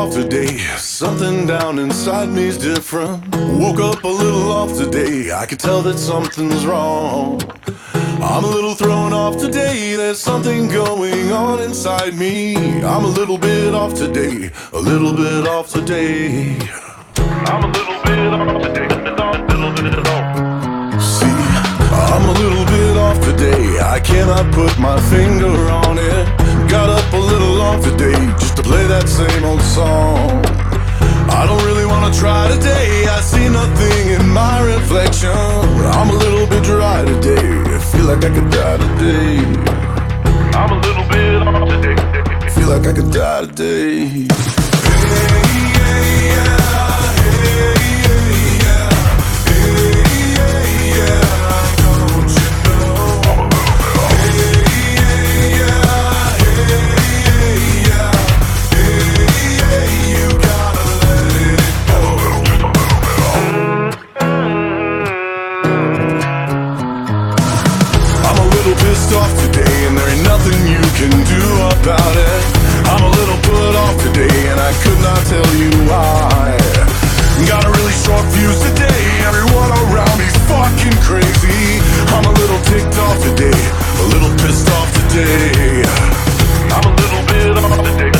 off today. Something down inside me's different. Woke up a little off today. I can tell that something's wrong. I'm a little thrown off today. There's something going on inside me. I'm a little bit off today. A little bit off today. I'm a little bit off today. See, I'm a little bit off today. I cannot put my finger on it. Got up a little off today just to play that same old song. I don't really wanna try today. I see nothing in my reflection. I'm a little bit dry today. I feel like I could die today. I'm a little bit off today. Feel like I could die today. Pissed off today, and there ain't nothing you can do about it. I'm a little put off today, and I could not tell you why. Got a really short fuse today. Everyone around me's fucking crazy. I'm a little ticked off today, a little pissed off today. I'm a little bit off today.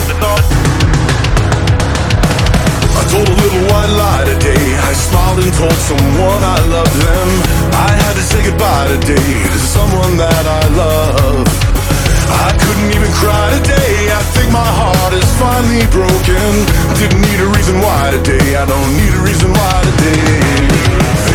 I told a little white lie today. I smiled and told someone I loved them. I had to say goodbye today to someone that I love. I couldn't even cry today. I think my heart is finally broken. Didn't need a reason why today. I don't need a reason why today.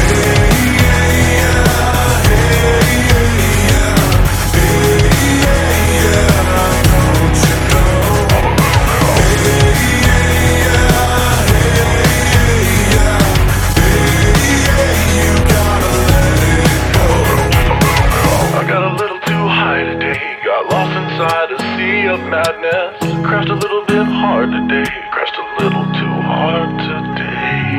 Madness crashed a little bit hard today. Crashed a little too hard today.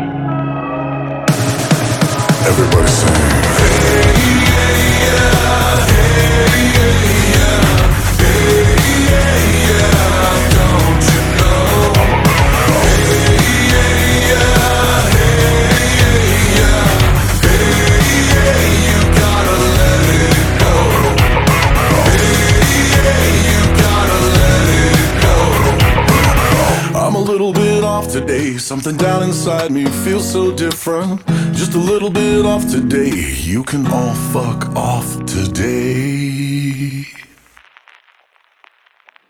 Everybody sing. Hey, yeah, yeah, hey, yeah, yeah, hey, yeah, yeah, don't you know? Hey, yeah, yeah, hey, yeah, hey, yeah, you gotta let it go. Hey, yeah, you I'm a little bit off today. Something down inside me feels so different. Just a little bit off today. You can all fuck off.